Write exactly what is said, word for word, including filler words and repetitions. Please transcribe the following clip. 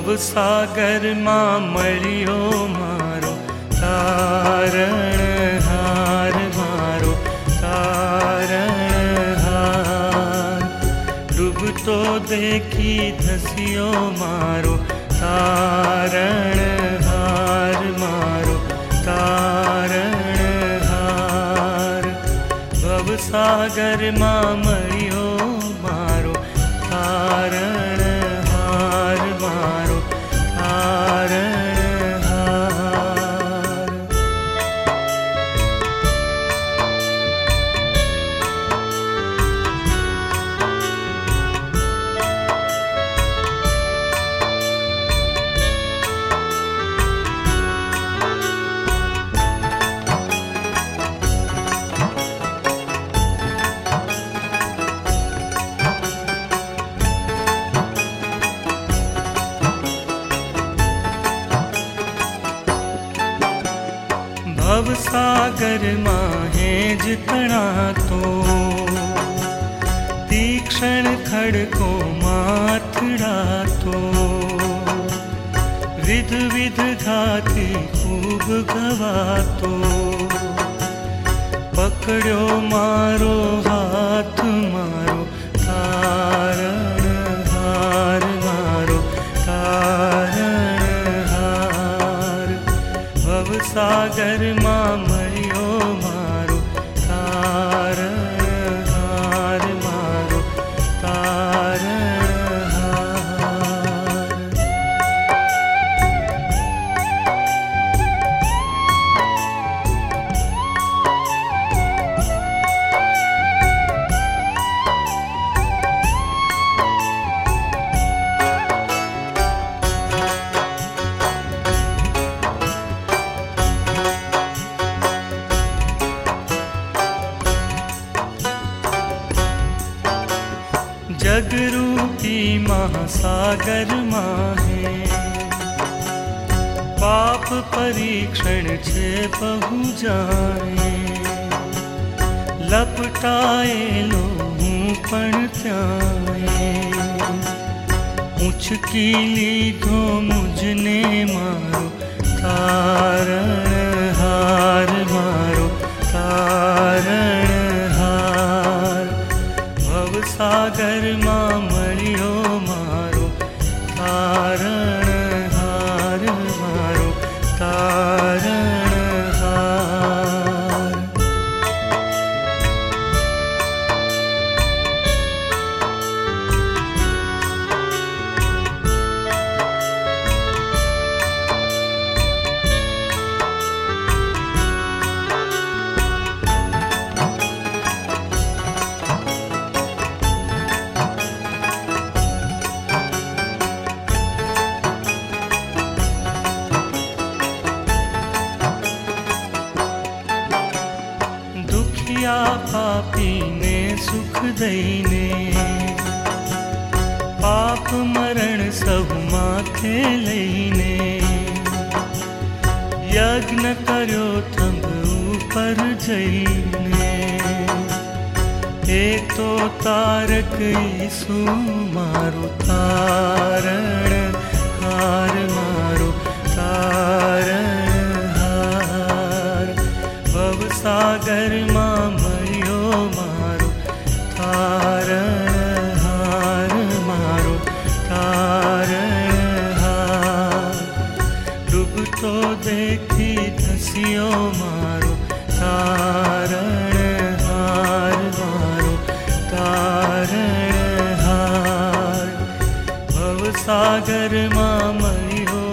भवसागर मां मळियो मारो तारणहार, मारो तारणहार। डूबतो देखी धसियो मारो तारणहार, मारो तारणहार। भवसागर मां मळियो मारो तारणहार, मारो तारणहार। भवसागर माहे जितना तो तीक्षण खड़को माथड़ा तो। विध विध घाती खूब गवातो, पकड़ो मारो हाथ मारो तारणहार, मारो तारणहार। भवसागर मां मळियो मारो तारणहार, मारो तारणहार। जगरूपी महासागर माहे पाप परीक्षण छे बहु जाए। लपटाए लो हूँ पण त्याए, उछकी लीधो मुझने मारो तारणहार, मारो तारणहार। भवसागर मां मळियो मारो तारणहार, मारो तारणहार। पापी ने सुख दईने, पाप मरण सब माथे लईने। यज्ञ कर्यो थंभ ऊपर जईने, ए तो तारक ईसु मारो तारणहार, मारो तारणहार। भवसागर मां मळियो मारो तारणहार, मारो तारणहार। डूबतो देखी धसियो मारो तारणहार, मारो तारणहार। भवसागर मां मळियो